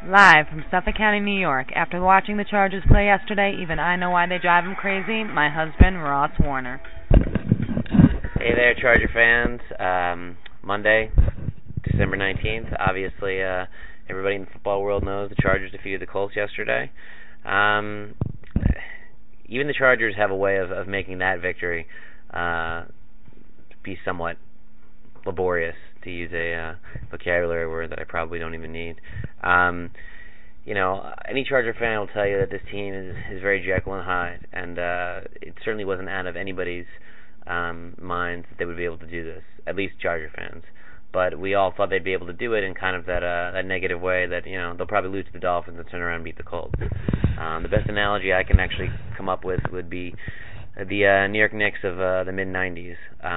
Live from Suffolk County, New York. After watching the Chargers play yesterday, even I know why they drive him crazy. My husband, Ross Warner. Hey there, Charger fans. Monday, December 19th. Obviously, everybody in the football world knows the Chargers defeated the Colts yesterday. Even the Chargers have a way of making that victory be somewhat laborious, to use a vocabulary word that I probably don't even need. Any Charger fan will tell you that this team is very Jekyll and Hyde, and it certainly wasn't out of anybody's minds that they would be able to do this, at least Charger fans. But we all thought they'd be able to do it in kind of that negative way that, they'll probably lose to the Dolphins and turn around and beat the Colts. The best analogy I can actually come up with would be the New York Knicks of the mid-'90s.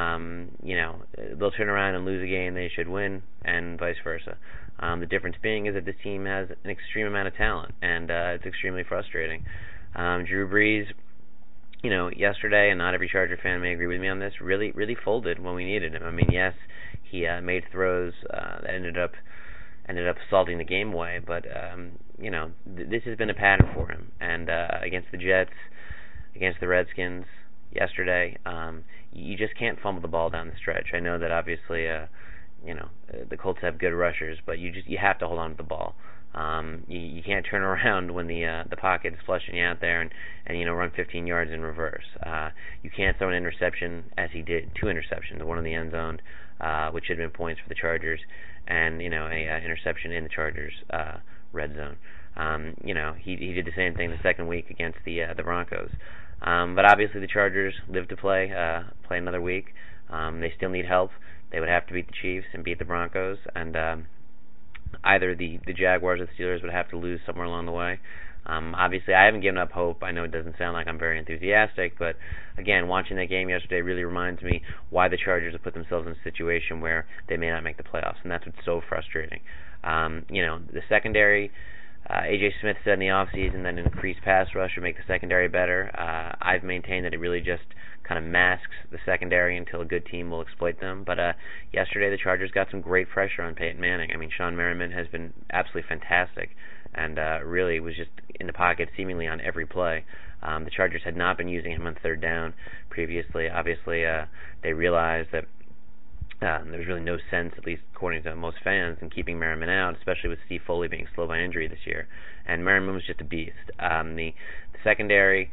They'll turn around and lose a game they should win, and vice versa. The difference being is that this team has an extreme amount of talent, and it's extremely frustrating. Drew Brees, yesterday, and not every Charger fan may agree with me on this, really folded when we needed him. I mean, yes, he made throws that ended up salting the game away, but this has been a pattern for him. And against the Jets, against the Redskins yesterday, you just can't fumble the ball down the stretch. I know that obviously, the Colts have good rushers, but you have to hold on to the ball. You can't turn around when the pocket is flushing you out there and run 15 yards in reverse. You can't throw an interception, as he did, 2 interceptions, one in the end zone, which had been points for the Chargers, and a interception in the Chargers red zone. He did the same thing the second week against the Broncos. But obviously the Chargers live to play another week. They still need help. They would have to beat the Chiefs and beat the Broncos, and either the Jaguars or the Steelers would have to lose somewhere along the way. Obviously, I haven't given up hope. I know it doesn't sound like I'm very enthusiastic, but again, watching that game yesterday really reminds me why the Chargers have put themselves in a situation where they may not make the playoffs, and that's what's so frustrating. The secondary, A.J. Smith said in the offseason that an increased pass rush would make the secondary better. I've maintained that it really just kind of masks the secondary until a good team will exploit them. But yesterday the Chargers got some great pressure on Peyton Manning. I mean, Sean Merriman has been absolutely fantastic and really was just in the pocket seemingly on every play. The Chargers had not been using him on third down previously. Obviously, they realized that there's really no sense, at least according to most fans, in keeping Merriman out, especially with Steve Foley being slow by injury this year. And Merriman was just a beast. The secondary,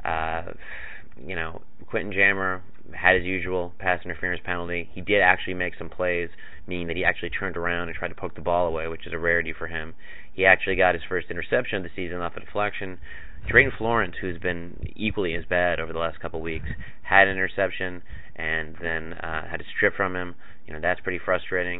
Quentin Jammer had his usual pass interference penalty. He did actually make some plays, meaning that he actually turned around and tried to poke the ball away, which is a rarity for him. He actually got his first interception of the season off a deflection. Drayton Florence, who's been equally as bad over the last couple of weeks, had an interception and then had a strip from him. That's pretty frustrating.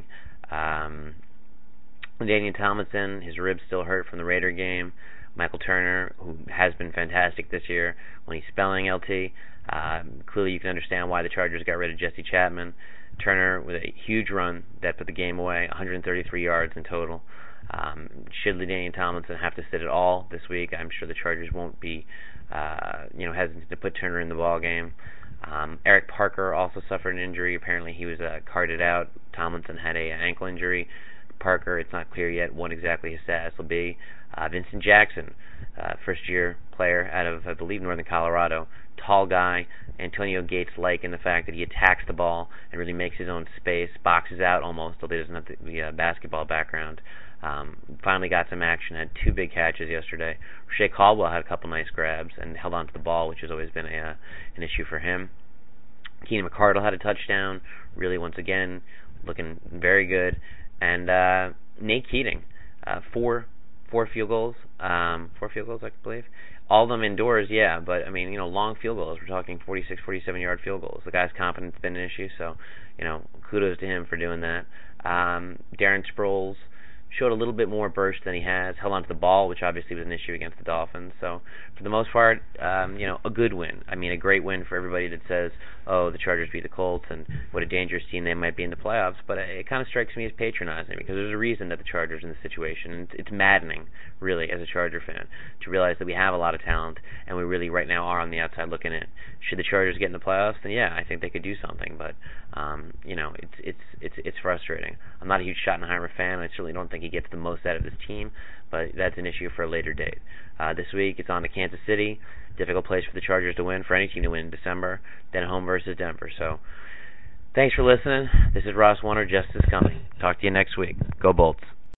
Daniel Tomlinson, his ribs still hurt from the Raider game. Michael Turner, who has been fantastic this year when he's spelling LT. Clearly you can understand why the Chargers got rid of Jesse Chapman. Turner with a huge run that put the game away, 133 yards in total. Should Daniel Tomlinson have to sit at all this week, I'm sure the Chargers won't be hesitant to put Turner in the ball game. Eric Parker also suffered an injury. Apparently he was carted out. Tomlinson had an ankle injury. Parker, it's not clear yet what exactly his status will be. Vincent Jackson, first-year player out of, I believe, Northern Colorado. Tall guy. Antonio Gates-like in the fact that he attacks the ball and really makes his own space, boxes out almost, although he doesn't have the basketball background. Finally got some action, had 2 big catches yesterday. Rashae Caldwell had a couple nice grabs and held on to the ball, which has always been an issue for him. Keenan McCardle had a touchdown, really once again looking very good. And Nate Keating, 4 field goals, I believe. All of them indoors, yeah, but I mean, long field goals. We're talking 46, 47-yard field goals. The guy's confidence has been an issue, so kudos to him for doing that. Darren Sproles showed a little bit more burst than he has, held onto the ball, which obviously was an issue against the Dolphins. So for the most part, a good win. I mean, a great win for everybody that says oh, the Chargers beat the Colts and what a dangerous team they might be in the playoffs, but it kind of strikes me as patronizing because there's a reason that the Chargers are in this situation. And it's maddening, really, as a Charger fan, to realize that we have a lot of talent and we really right now are on the outside looking in. Should the Chargers get in the playoffs, then yeah, I think they could do something, but it's frustrating. I'm not a huge Schottenheimer fan. I certainly don't think he gets the most out of this team, but that's an issue for a later date. This week it's on to Kansas City. Difficult place for the Chargers to win, for any team to win in December. Then home versus Denver. So thanks for listening. This is Ross Warner, Justice Coming. Talk to you next week. Go Bolts.